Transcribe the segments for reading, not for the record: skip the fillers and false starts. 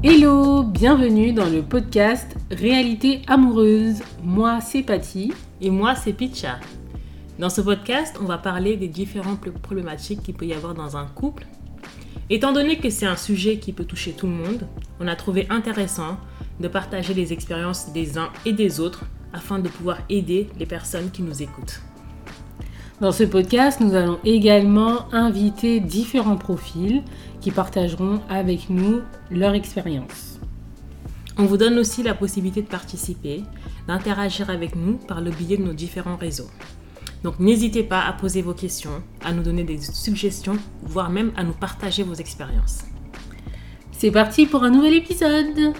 Hello, bienvenue dans le podcast Réalité amoureuse. Moi, c'est Patty. Et moi, c'est Picha. Dans ce podcast, on va parler des différentes problématiques qu'il peut y avoir dans un couple. Étant donné que c'est un sujet qui peut toucher tout le monde, on a trouvé intéressant de partager les expériences des uns et des autres afin de pouvoir aider les personnes qui nous écoutent. Dans ce podcast, nous allons également inviter différents profils qui partageront avec nous leur expérience. On vous donne aussi la possibilité de participer, d'interagir avec nous par le biais de nos différents réseaux. Donc n'hésitez pas à poser vos questions, à nous donner des suggestions, voire même à nous partager vos expériences. C'est parti pour un nouvel épisode.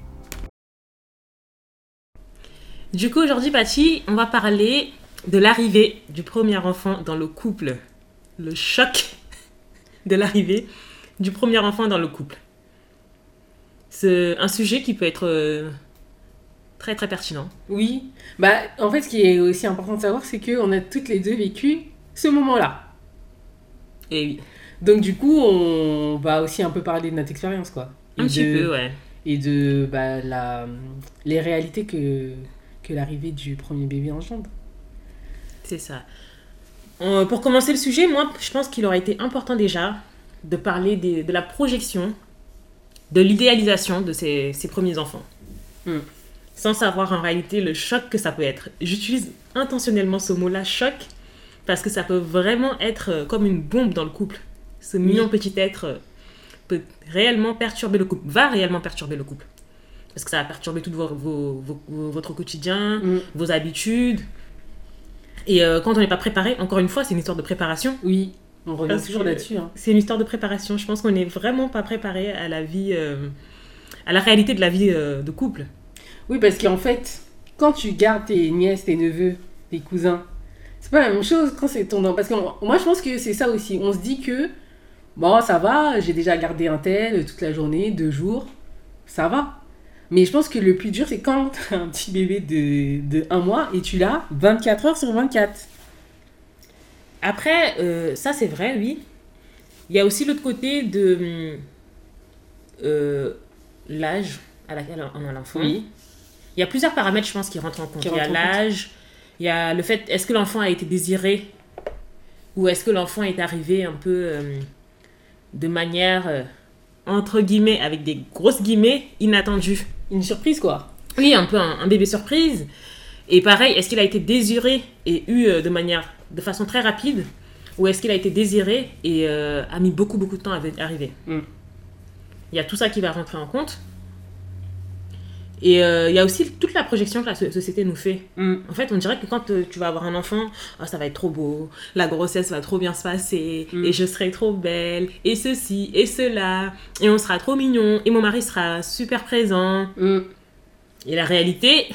Du coup, aujourd'hui, Patty, on va parler de l'arrivée du premier enfant dans le couple. Le choc de l'arrivée du premier enfant dans le couple. C'est un sujet qui peut être très très pertinent. Oui, en fait, ce qui est aussi important de savoir, c'est qu'on a toutes les deux vécu ce moment-là. Et oui. Donc du coup, on va aussi un peu parler de notre expérience, quoi. Un petit peu, ouais. Et de les réalités que l'arrivée du premier bébé engendre. C'est ça. Pour commencer le sujet, moi, je pense qu'il aurait été important déjà de parler de la projection, de l'idéalisation de ces premiers enfants. Sans savoir en réalité le choc que ça peut être. J'utilise intentionnellement ce mot-là, choc, parce que ça peut vraiment être comme une bombe dans le couple. Ce mignon petit être peut réellement perturber le couple, va réellement perturber le couple. Parce que ça va perturber tout votre quotidien, vos habitudes. Et quand on n'est pas préparé, encore une fois, c'est une histoire de préparation. Oui, on revient toujours là-dessus. C'est une histoire de préparation. Je pense qu'on n'est vraiment pas préparé à la vie, à la réalité de la vie de couple. Oui, parce qu'en fait, quand tu gardes tes nièces, tes neveux, tes cousins, c'est pas la même chose quand c'est ton... Parce que moi, je pense que c'est ça aussi. On se dit que, bon, ça va, j'ai déjà gardé un tel toute la journée, 2 jours, ça va. Mais je pense que le plus dur, c'est quand tu as un petit bébé de 1 mois et tu l'as 24 heures sur 24. Après, ça c'est vrai, oui. Il y a aussi l'autre côté de l'âge à laquelle on a l'enfant. Oui. Il y a plusieurs paramètres, je pense, qui rentrent en compte. Il y a l'âge, il y a le fait, est-ce que l'enfant a été désiré ou est-ce que l'enfant est arrivé un peu de manière, entre guillemets, avec des grosses guillemets, inattendue. Une surprise, quoi. Oui, un peu un bébé surprise. Et pareil, est-ce qu'il a été désiré et eu de façon très rapide ou est-ce qu'il a été désiré et a mis beaucoup de temps à arriver. Il y a tout ça qui va rentrer en compte. Et il y a aussi toute la projection que la société nous fait. En fait, on dirait que quand tu vas avoir un enfant, ça va être trop beau, la grossesse va trop bien se passer, et je serai trop belle, et ceci, et cela, et on sera trop mignon, et mon mari sera super présent. Et la réalité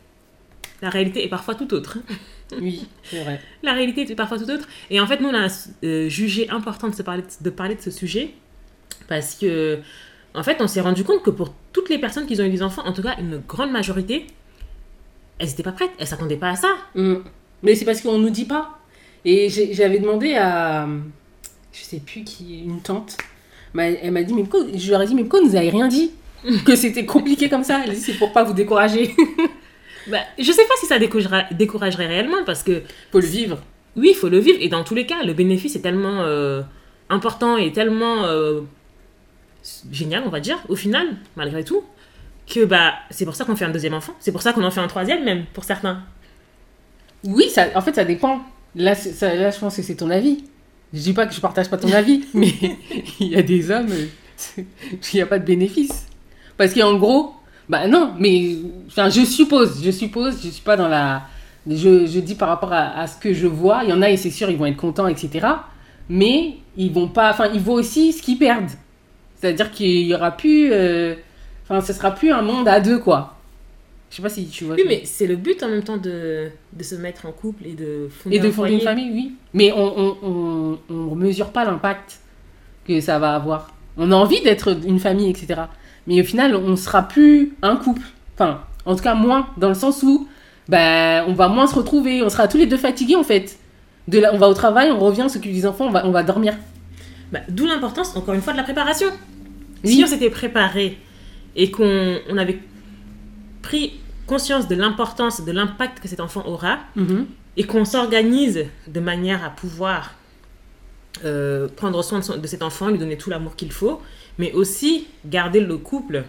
est parfois tout autre. Oui, c'est vrai. La réalité est parfois tout autre. Et en fait, nous, on a jugé important de parler de ce sujet, parce que en fait, on s'est rendu compte que pour toutes les personnes qui ont eu des enfants, en tout cas une grande majorité, elles n'étaient pas prêtes, elles ne s'attendaient pas à ça. Mais c'est parce qu'on ne nous dit pas. Et j'avais demandé à, je sais plus qui, une tante, elle m'a dit, je leur ai dit, mais pourquoi vous nous avez rien dit que c'était compliqué comme ça? Elle a dit, c'est pour pas vous décourager. Je sais pas si ça découragerait réellement, parce que... Faut le vivre. Oui, il faut le vivre, et dans tous les cas, le bénéfice est tellement important et tellement... génial, on va dire, au final, malgré tout, que c'est pour ça qu'on fait un 2e enfant. C'est pour ça qu'on en fait un 3e même, pour certains. Oui, en fait, ça dépend. Là, je pense que c'est ton avis. Je dis pas que je partage pas ton avis, mais il y a des hommes, il n'y a pas de bénéfice. Parce qu'en gros, non, mais je suppose, je suis pas dans la... Je dis par rapport à ce que je vois, il y en a, et c'est sûr, ils vont être contents, etc. Mais ils vont pas... ils voient aussi ce qu'ils perdent. C'est-à-dire qu'il y aura plus... ce sera plus un monde à 2, quoi. Je sais pas si tu vois. Oui, mais c'est le but en même temps de se mettre en couple et de fonder une famille, oui. Mais on mesure pas l'impact que ça va avoir. On a envie d'être une famille, etc. Mais au final, on sera plus un couple. En tout cas, moins, dans le sens où on va moins se retrouver. On sera tous les deux fatigués, en fait. On va au travail, on revient, on s'occupe des enfants, on va dormir. D'où l'importance, encore une fois, de la préparation. Oui. Si on s'était préparé et qu'on avait pris conscience de l'importance, de l'impact que cet enfant aura, et qu'on s'organise de manière à pouvoir prendre soin de cet enfant, lui donner tout l'amour qu'il faut, mais aussi garder le couple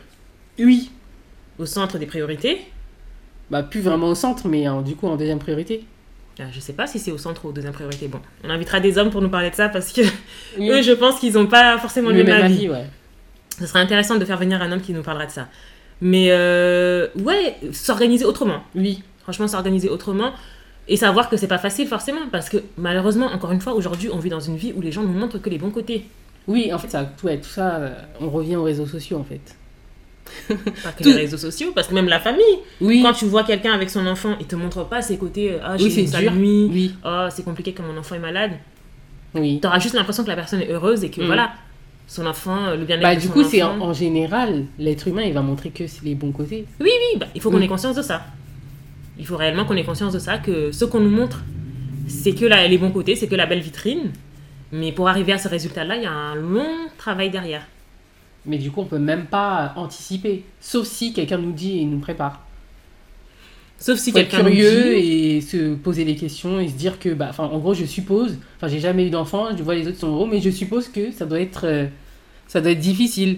au centre des priorités. Bah, plus vraiment au centre, mais du coup en deuxième priorité. Je sais pas si c'est au centre ou aux deuxième priorité. Bon, on invitera des hommes pour nous parler de ça parce que eux, je pense qu'ils n'ont pas forcément le même avis. Ouais. Ce serait intéressant de faire venir un homme qui nous parlera de ça. Mais ouais, s'organiser autrement. Oui. Franchement, s'organiser autrement et savoir que c'est pas facile forcément parce que malheureusement, encore une fois, aujourd'hui, on vit dans une vie où les gens nous montrent que les bons côtés. Oui, en fait, tout ça, on revient aux réseaux sociaux en fait. Pas que les réseaux sociaux, parce que même la famille. Oui. Quand tu vois quelqu'un avec son enfant, il te montre pas ses côtés. j'ai une sale nuit. Oui. C'est compliqué quand mon enfant est malade. Oui. T'auras juste l'impression que la personne est heureuse et que voilà, son enfant, le bien-être de son enfant. Du coup, c'est en général, l'être humain, il va montrer que c'est les bons côtés. Oui, il faut qu'on ait conscience de ça. Il faut réellement qu'on ait conscience de ça, que ce qu'on nous montre, c'est que les bons côtés, c'est que la belle vitrine. Mais pour arriver à ce résultat-là, il y a un long travail derrière. Mais du coup, on peut même pas anticiper, sauf si quelqu'un nous dit et nous prépare. Sauf si quelqu'un nous dit... curieux et se poser des questions et se dire que, en gros, je suppose, j'ai jamais eu d'enfant, je vois les autres sont heureux, mais je suppose que ça doit être difficile.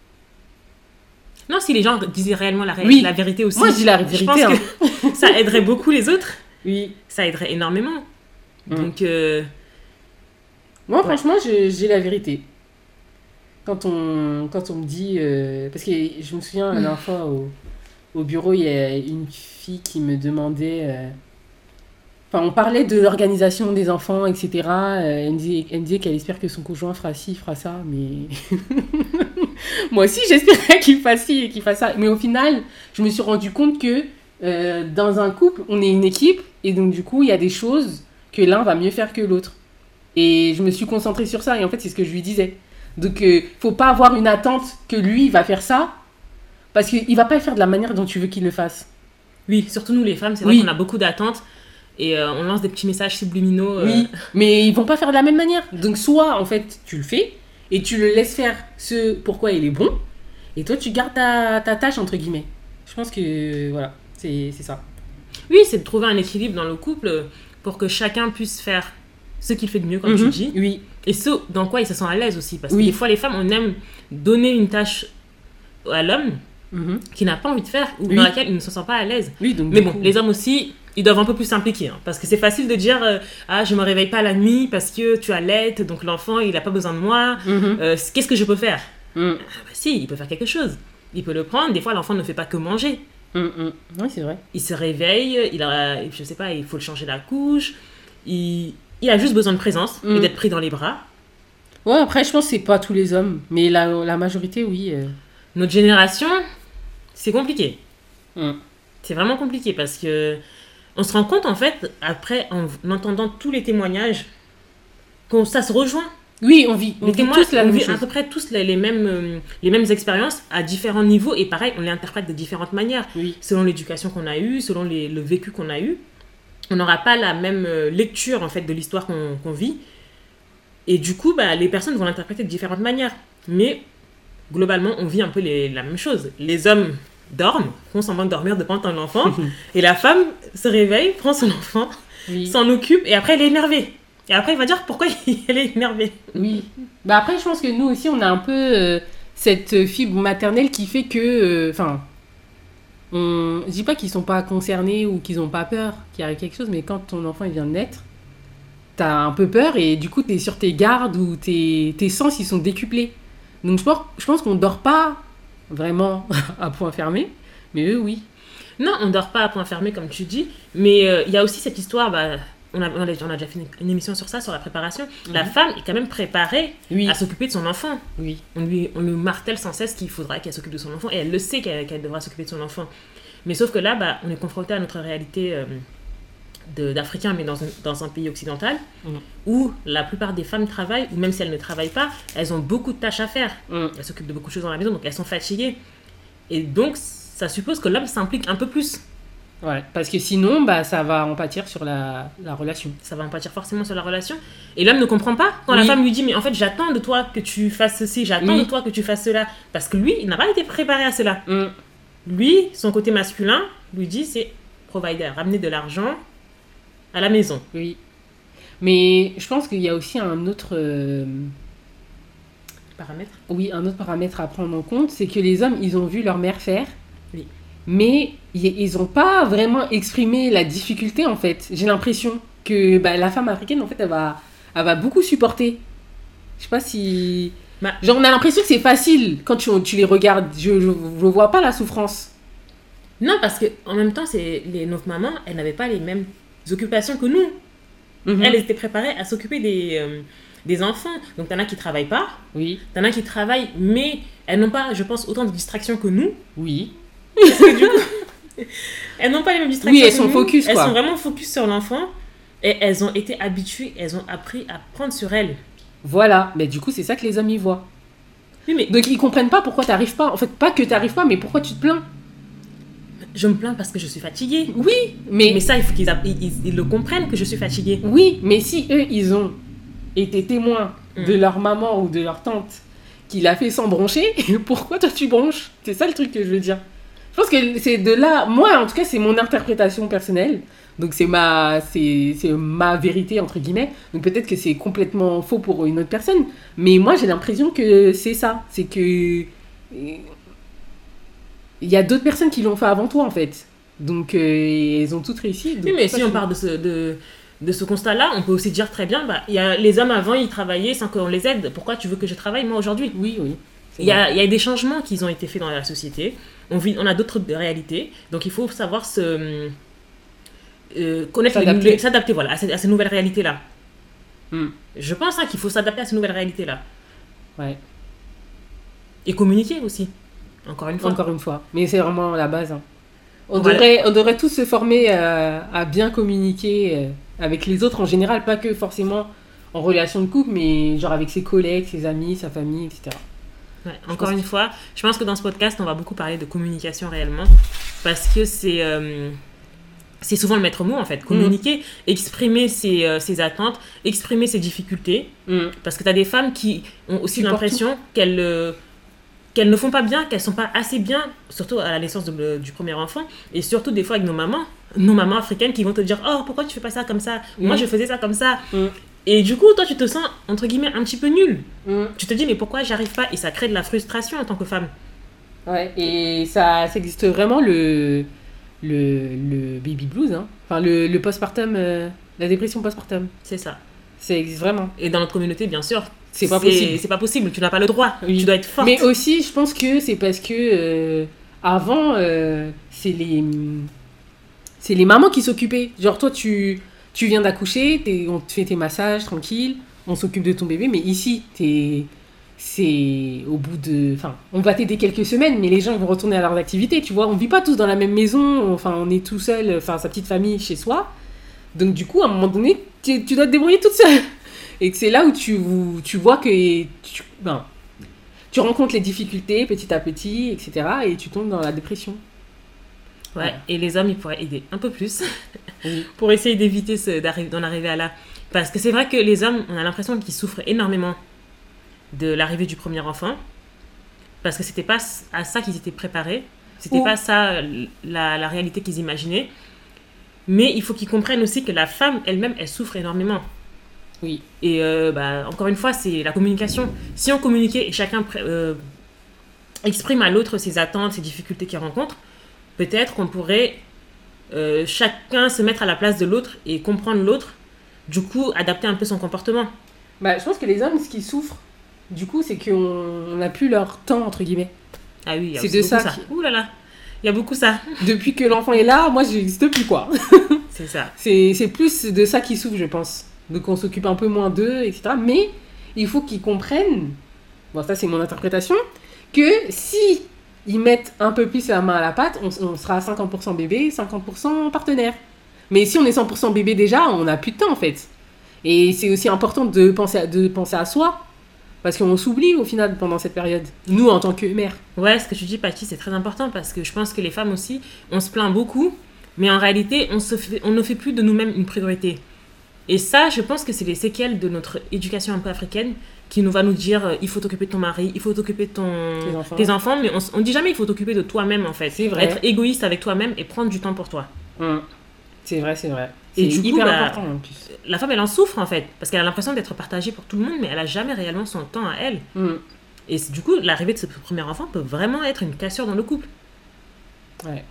Non, si les gens disaient réellement la vérité aussi. Moi, je dis la vérité. Je pense que ça aiderait beaucoup les autres. Oui. Ça aiderait énormément. Donc... Moi, franchement, j'ai la vérité. Quand on me dit... parce que je me souviens, la dernière fois, au bureau, il y a une fille qui me demandait... on parlait de l'organisation des enfants, etc. Elle me disait qu'elle espère que son conjoint fera ci, fera ça, mais... Moi aussi, j'espérais qu'il fasse ci et qu'il fasse ça. Mais au final, je me suis rendu compte que dans un couple, on est une équipe, et donc du coup, il y a des choses que l'un va mieux faire que l'autre. Et je me suis concentrée sur ça, et en fait, c'est ce que je lui disais. Donc, faut pas avoir une attente que lui va faire ça, parce qu'il va pas le faire de la manière dont tu veux qu'il le fasse. Oui, surtout nous les femmes, c'est vrai qu'on a beaucoup d'attentes, et on lance des petits messages subliminaux. Oui, mais ils vont pas faire de la même manière. Donc, soit, en fait, tu le fais, et tu le laisses faire ce pourquoi il est bon, et toi, tu gardes ta tâche, entre guillemets. Je pense que, voilà, c'est ça. Oui, c'est de trouver un équilibre dans le couple pour que chacun puisse faire ce qu'il fait de mieux, comme tu dis. Oui. Et ce dans quoi il se sent à l'aise aussi. Parce que des fois, les femmes, on aime donner une tâche à l'homme qui n'a pas envie de faire ou dans laquelle il ne se sent pas à l'aise. Oui, donc, mais bon, les hommes aussi, ils doivent un peu plus s'impliquer. Parce que c'est facile de dire je me réveille pas la nuit parce que tu allaites, donc l'enfant, il n'a pas besoin de moi. Qu'est-ce que je peux faire si, il peut faire quelque chose. Il peut le prendre. Des fois, l'enfant ne fait pas que manger. Oui, c'est vrai. Il se réveille, je sais pas, il faut le changer la couche. Il a juste besoin de présence et d'être pris dans les bras. Ouais, après, je pense que c'est pas tous les hommes, mais la majorité, oui. Notre génération, c'est compliqué. C'est vraiment compliqué parce que on se rend compte, en fait, après, en entendant tous les témoignages, que ça se rejoint. Oui, on vit tous la même chose. À peu près tous les mêmes expériences à différents niveaux et pareil, on les interprète de différentes manières. Oui. Selon l'éducation qu'on a eue, selon le vécu qu'on a eu. On n'aura pas la même lecture en fait de l'histoire qu'on vit et du coup les personnes vont l'interpréter de différentes manières, mais globalement on vit un peu la même chose. Les hommes dorment, font semblant de dormir devant un enfant et la femme se réveille, prend son enfant, s'en occupe et après elle est énervée et après il va dire pourquoi elle est énervée. Oui, après je pense que nous aussi on a un peu cette fibre maternelle qui fait que je dis pas qu'ils sont pas concernés ou qu'ils ont pas peur qu'il arrive quelque chose, mais quand ton enfant il vient de naître, t'as un peu peur et du coup t'es sur tes gardes ou tes sens ils sont décuplés. Donc je pense qu'on dort pas vraiment à point fermé, mais eux oui. Non, on dort pas à point fermé comme tu dis, mais il y a aussi cette histoire, on a déjà fait une émission sur ça, sur la préparation. La femme est quand même préparée à s'occuper de son enfant. Oui. On lui martèle sans cesse qu'il faudra qu'elle s'occupe de son enfant et elle le sait qu'elle devra s'occuper de son enfant. Mais sauf que là, on est confronté à notre réalité d'Africains, mais dans un pays occidental, où la plupart des femmes travaillent, ou même si elles ne travaillent pas, elles ont beaucoup de tâches à faire. Elles s'occupent de beaucoup de choses dans la maison, donc elles sont fatiguées. Et donc, ça suppose que l'homme s'implique un peu plus. Ouais, parce que sinon, bah, ça va en pâtir sur la relation. Ça va en pâtir forcément sur la relation. Et l'homme ne comprend pas quand la Oui. femme lui dit, mais en fait, j'attends de toi que tu fasses ceci, j'attends Oui. de toi que tu fasses cela. Parce que lui, il n'a pas été préparé à cela. Mm. Lui, son côté masculin, lui dit, c'est provider, ramener de l'argent à la maison. Oui. Mais je pense qu'il y a aussi un autre, Paramètre. un autre paramètre à prendre en compte, c'est que les hommes, ils ont vu leur mère faire, Oui. mais ils n'ont pas vraiment exprimé la difficulté, en fait. J'ai l'impression que bah, la femme africaine, en fait, elle va beaucoup supporter. Je sais pas si... Bah. Genre, on a l'impression que c'est facile quand tu les regardes. Je vois pas la souffrance. Non, parce que en même temps, notre maman, elle n'avait pas les mêmes occupations que nous. Mhm. Elle était préparée à s'occuper des enfants. Donc, t'en as qui travaillent pas, Oui, t'en as qui travaillent, mais elles n'ont pas, je pense, autant de distractions que nous. oui. Parce que du coup, elles n'ont pas les mêmes distractions. Oui, elles que sont nous. focus, Elles quoi. sont vraiment focus sur l'enfant. Et elles ont été habituées, elles ont appris à prendre sur elles. Voilà. Mais du coup, c'est ça que les hommes y voient. Oui, mais Donc, ils comprennent pas pourquoi t'arrives pas. En fait, pas que t'arrives pas, mais pourquoi tu te plains. je me plains parce que je suis fatiguée. Oui, mais... Mais ça, il faut qu'ils le comprennent que je suis fatiguée. Oui, mais si eux, ils ont été témoins de Mm. leur maman ou de leur tante qui l'a fait sans broncher, pourquoi toi tu bronches? C'est ça le truc que je veux dire. Je pense que c'est de là, moi en tout cas, c'est mon interprétation personnelle. Donc c'est ma vérité entre guillemets. Donc peut-être que c'est complètement faux pour une autre personne, mais moi j'ai l'impression que c'est ça, c'est que il y a d'autres personnes qui l'ont fait avant toi en fait. Donc elles ont toutes réussi. Donc, Oui, mais pourquoi si on tu- part de ce constat-là, on peut aussi dire très bien, bah, les hommes avant, ils travaillaient sans qu'on les aide. Pourquoi tu veux que je travaille moi aujourd'hui? Oui, oui. C'est Il y vrai. a des changements qui ont été faits dans la société. On a d'autres réalités. Donc il faut savoir connaître S'adapter. s'adapter voilà, à ces nouvelles réalités-là. Hmm. Je pense qu'il faut s'adapter à ces nouvelles réalités-là. Ouais. Et communiquer aussi. Encore une fois. Encore une fois. Mais c'est vraiment la base. Hein. Voilà. On devrait tous se former à bien communiquer avec les autres en général, pas que forcément en relation de couple, mais genre avec ses collègues, ses amis, sa famille, etc. Ouais, encore une fois, je pense que dans ce podcast, on va beaucoup parler de communication réellement. Parce que c'est souvent le maître mot en fait. Communiquer, exprimer ses attentes, exprimer ses difficultés. Mm. Parce que tu as des femmes qui ont aussi Supportent l'impression qu'elles ne font pas bien, qu'elles sont pas assez bien, surtout à la naissance du premier enfant. Et surtout des fois avec nos mamans africaines qui vont te dire « Oh, pourquoi tu fais pas ça comme ça? Moi, je faisais ça comme ça. Mm. Et du coup, toi, tu te sens, entre guillemets, un petit peu nul. Mm. Tu te dis « Mais pourquoi j'arrive pas ?» Et ça crée de la frustration en tant que femme. Ouais, et ça existe vraiment le baby blues, hein. Enfin le postpartum, la dépression postpartum. C'est ça. Ça existe vraiment. Et dans notre communauté, bien sûr, C'est pas possible. C'est pas possible. Tu n'as pas le droit. Oui. Tu dois être forte. Mais aussi, je pense que c'est parce que avant, c'est les mamans qui s'occupaient. Genre, toi, tu viens d'accoucher, on te fait tes massages tranquille, on s'occupe de ton bébé, mais ici, c'est au bout de. Enfin, on va t'aider quelques semaines, mais les gens ils vont retourner à leurs activités, tu vois. On vit pas tous dans la même maison, enfin, on est tout seul, enfin, sa petite famille chez soi. Donc, du coup, à un moment donné, tu dois te débrouiller toute seule. Et que c'est là où tu vois que tu rencontres les difficultés petit à petit, etc. Et tu tombes dans la dépression. Ouais. Et les hommes, ils pourraient aider un peu plus Oui. pour essayer d'éviter d'en arriver à là. Parce que c'est vrai que les hommes, on a l'impression qu'ils souffrent énormément de l'arrivée du premier enfant. Parce que c'était pas à ça qu'ils étaient préparés. C'était Ou- pas ça la réalité qu'ils imaginaient. Mais il faut qu'ils comprennent aussi que la femme elle-même, elle souffre énormément. Oui. Et encore une fois, c'est la communication. Si on communiquait et chacun exprime à l'autre ses attentes, ses difficultés qu'il rencontre, peut-être qu'on pourrait chacun se mettre à la place de l'autre et comprendre l'autre, du coup, adapter un peu son comportement. Bah, je pense que les hommes, ce qui souffrent, du coup, c'est qu'on n'a plus leur temps, entre guillemets. Ah oui, il y a C'est aussi de beaucoup ça ça. Ouh là là, il y a beaucoup ça. Depuis que l'enfant est là, moi, je n'existe plus, quoi. C'est ça. C'est plus de ça qui souffre, je pense. Donc, on s'occupe un peu moins d'eux, etc. Mais il faut qu'ils comprennent, bon, ça, c'est mon interprétation, que si ils mettent un peu plus la main à la pâte, on sera à 50% bébé, 50% partenaire. Mais si on est 100% bébé déjà, on n'a plus de temps, en fait. Et c'est aussi important de penser à soi. Parce qu'on s'oublie au final pendant cette période. Nous, en tant que mère. Ouais, ce que tu dis, Paty, c'est très important parce que je pense que les femmes aussi, on se plaint beaucoup Mais en réalité, on ne fait plus de nous-mêmes une priorité. Et ça, je pense que c'est les séquelles de notre éducation un peu africaine qui va nous dire il faut t'occuper de ton mari, il faut t'occuper de tes enfants, mais on ne dit jamais il faut t'occuper de toi-même en fait. C'est vrai. Être égoïste avec toi-même et prendre du temps pour toi. C'est vrai, c'est vrai. Et c'est du hyper coup, important en plus. La femme, elle en souffre en fait, parce qu'elle a l'impression d'être partagée pour tout le monde, mais elle n'a jamais réellement son temps à elle. Et du coup, l'arrivée de ce premier enfant peut vraiment être une cassure dans le couple. Ouais.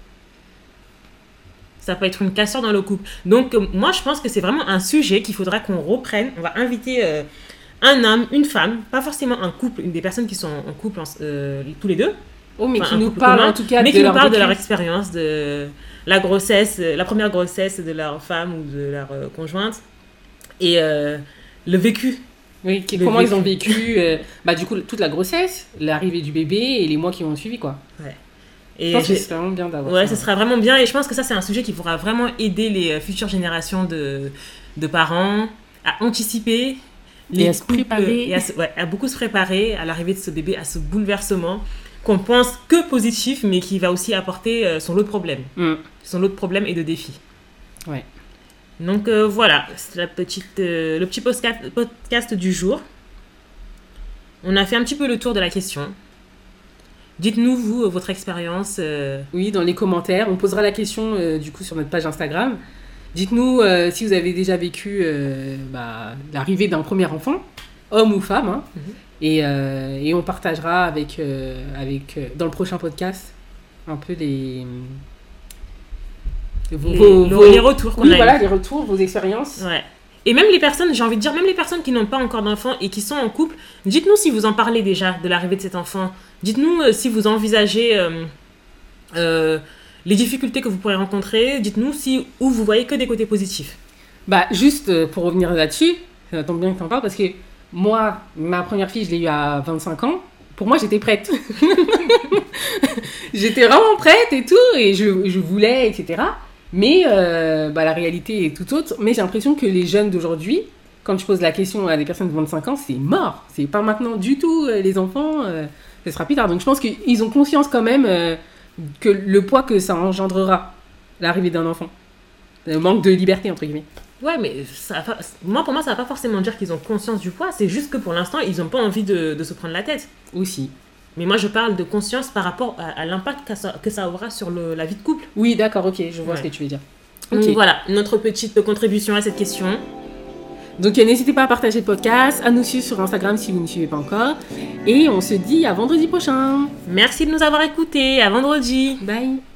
Ça peut être une cassure dans le couple. Donc, moi, je pense que c'est vraiment un sujet qu'il faudra qu'on reprenne. On va inviter un homme, une femme, pas forcément un couple, des personnes qui sont en couple tous les deux. Oh, mais Enfin, qui nous parlent en tout cas mais de qui nous leur parlent de vécu. leur expérience, de la grossesse, la première grossesse de leur femme ou de leur conjointe. Et le vécu. Oui, comment ils ont vécu du coup toute la grossesse, l'arrivée du bébé et les mois qui ont suivi quoi. Ouais. Je Et pense que c'est vraiment bien d'avoir ouais, ça. ce sera vraiment bien. Et je pense que ça, c'est un sujet qui pourra vraiment aider les futures générations de parents à anticiper Et à se préparer. et à beaucoup se préparer à l'arrivée de ce bébé, à ce bouleversement qu'on pense que positif, mais qui va aussi apporter son lot de problèmes. Son lot de problèmes et de défis. Ouais. Donc voilà, c'est le petit podcast du jour. On a fait un petit peu le tour de la question. Dites-nous, vous, votre expérience. Oui, dans les commentaires. On posera la question du coup sur notre page Instagram. Dites-nous si vous avez déjà vécu l'arrivée d'un premier enfant, homme ou femme. Hein. Et on partagera avec dans le prochain podcast un peu les retours qu'on a voilà, les retours, vos expériences. Ouais. Et même les personnes, j'ai envie de dire, même les personnes qui n'ont pas encore d'enfant et qui sont en couple, dites-nous si vous en parlez déjà de l'arrivée de cet enfant. Dites-nous si vous envisagez les difficultés que vous pourrez rencontrer. Dites-nous où vous voyez que des côtés positifs. Juste pour revenir là-dessus, ça tombe bien que tu en parles parce que moi, ma première fille, je l'ai eue à 25 ans. Pour moi, j'étais prête. J'étais vraiment prête et tout, et je voulais, etc. Mais la réalité est tout autre. Mais j'ai l'impression que les jeunes d'aujourd'hui, quand tu poses la question à des personnes de 25 ans, c'est mort. C'est pas maintenant du tout, les enfants. Ce sera plus tard. Donc je pense qu'ils ont conscience quand même que le poids que ça engendrera, l'arrivée d'un enfant. Le manque de liberté, entre guillemets. Ouais, mais pour moi, ça va pas forcément dire qu'ils ont conscience du poids. C'est juste que pour l'instant, ils n'ont pas envie de se prendre la tête. Aussi. Mais moi, je parle de conscience par rapport à l'impact que ça aura sur la vie de couple. Oui, d'accord, ok, je vois ce que tu veux dire. Donc voilà, notre petite contribution à cette question. Donc n'hésitez pas à partager le podcast, à nous suivre sur Instagram si vous ne suivez pas encore. Et on se dit à vendredi prochain. Merci de nous avoir écoutés. À vendredi. Bye.